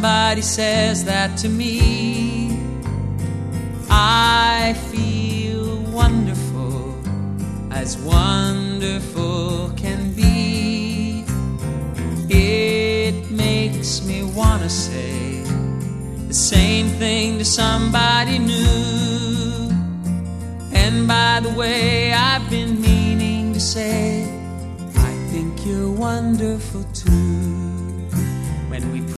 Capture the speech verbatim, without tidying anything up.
somebody says that to me, I feel wonderful, as wonderful can be. It makes me wanna say the same thing to somebody new. And by the way, I've been meaning to say, I think you're wonderful too. When we